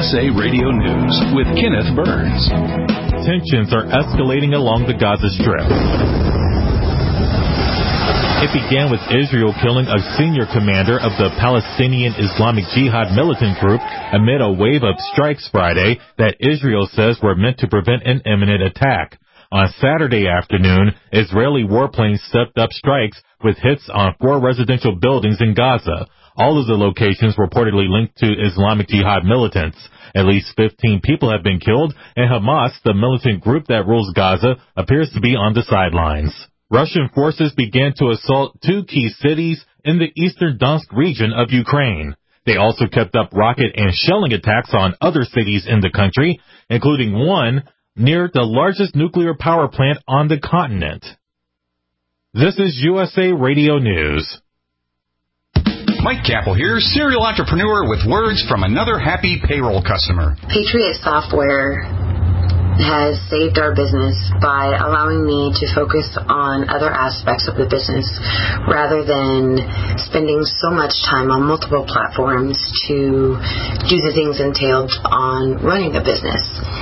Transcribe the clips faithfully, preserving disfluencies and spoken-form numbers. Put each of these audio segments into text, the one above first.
S A Radio News with Kenneth Burns. Tensions are escalating along the Gaza Strip. It began with Israel killing a senior commander of the Palestinian Islamic Jihad militant group amid a wave of strikes Friday that Israel says were meant to prevent an imminent attack. On Saturday afternoon, Israeli warplanes stepped up strikes with hits on four residential buildings in Gaza. All of the locations reportedly linked to Islamic Jihad militants. At least fifteen people have been killed, and Hamas, the militant group that rules Gaza, appears to be on the sidelines. Russian forces began to assault two key cities in the eastern Donetsk region of Ukraine. They also kept up rocket and shelling attacks on other cities in the country, including one near the largest nuclear power plant on the continent. This is U S A Radio News. Mike Capel here, serial entrepreneur with words from another happy payroll customer. Patriot Software has saved our business by allowing me to focus on other aspects of the business rather than spending so much time on multiple platforms to do the things entailed on running a business.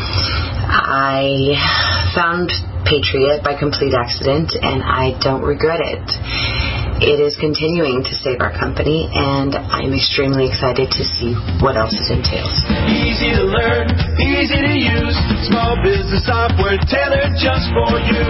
I found Patriot by complete accident, and I don't regret it. It is continuing to save our company, and I'm extremely excited to see what else it entails. Easy to learn, easy to use, small business software tailored just for you.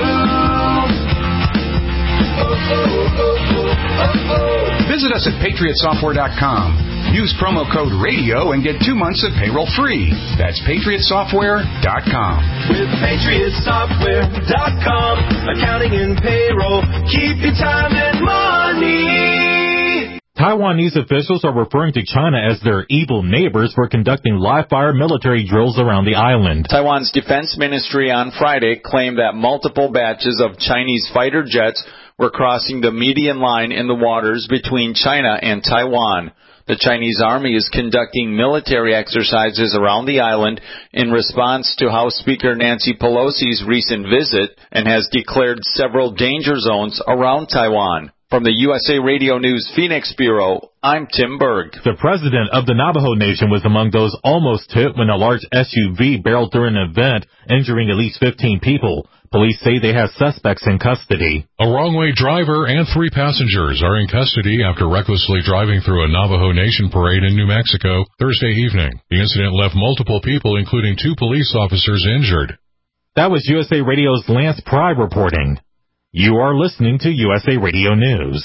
Oh, oh, oh, oh, oh, oh. Visit us at patriot software dot com. Use promo code RADIO and get two months of payroll free. That's patriot software dot com. With patriot software dot com, accounting and payroll, keep your time and money. Taiwanese officials are referring to China as their evil neighbors for conducting live-fire military drills around the island. Taiwan's defense ministry on Friday claimed that multiple batches of Chinese fighter jets were crossing the median line in the waters between China and Taiwan. The Chinese Army is conducting military exercises around the island in response to House Speaker Nancy Pelosi's recent visit and has declared several danger zones around Taiwan. From the U S A Radio News Phoenix Bureau, I'm Tim Berg. The president of the Navajo Nation was among those almost hit when a large S U V barreled through an event, injuring at least fifteen people. Police say they have suspects in custody. A wrong-way driver and three passengers are in custody after recklessly driving through a Navajo Nation parade in New Mexico Thursday evening. The incident left multiple people, including two police officers, injured. That was U S A Radio's Lance Pry reporting. You are listening to U S A Radio News.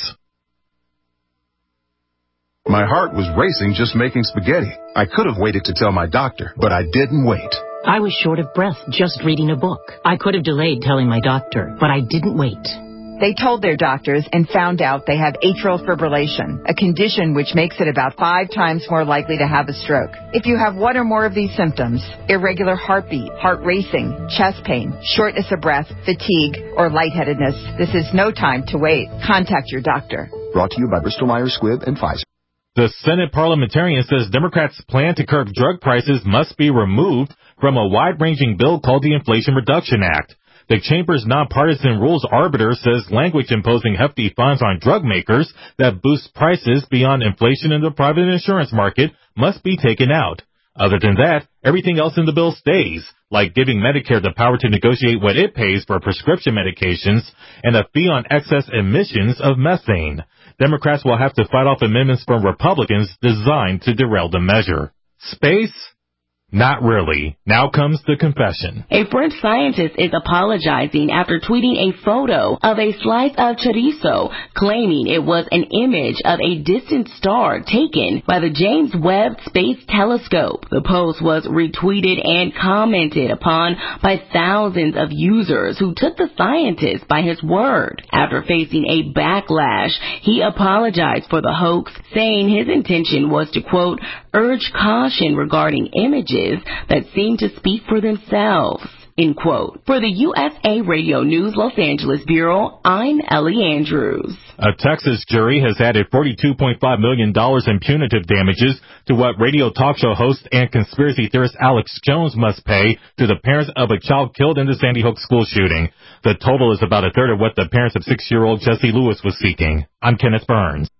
My heart was racing just making spaghetti. I could have waited to tell my doctor, but I didn't wait. I was short of breath just reading a book. I could have delayed telling my doctor, but I didn't wait. They told their doctors and found out they have atrial fibrillation, a condition which makes it about five times more likely to have a stroke. If you have one or more of these symptoms, irregular heartbeat, heart racing, chest pain, shortness of breath, fatigue, or lightheadedness, this is no time to wait. Contact your doctor. Brought to you by Bristol Myers Squibb and Pfizer. The Senate parliamentarian says Democrats' plan to curb drug prices must be removed from a wide-ranging bill called the Inflation Reduction Act. The chamber's nonpartisan rules arbiter says language imposing hefty fines on drug makers that boost prices beyond inflation in the private insurance market must be taken out. Other than that, everything else in the bill stays, like giving Medicare the power to negotiate what it pays for prescription medications and a fee on excess emissions of methane. Democrats will have to fight off amendments from Republicans designed to derail the measure. Space? Not really. Now comes the confession. A French scientist is apologizing after tweeting a photo of a slice of chorizo, claiming it was an image of a distant star taken by the James Webb Space Telescope. The post was retweeted and commented upon by thousands of users who took the scientist by his word. After facing a backlash, he apologized for the hoax, saying his intention was to, quote, urge caution regarding images that seem to speak for themselves, end quote. For the U S A Radio News Los Angeles Bureau, I'm Ellie Andrews. A Texas jury has added forty-two point five million dollars in punitive damages to what radio talk show host and conspiracy theorist Alex Jones must pay to the parents of a child killed in the Sandy Hook school shooting. The total is about a third of what the parents of six-year-old Jesse Lewis was seeking. I'm Kenneth Burns.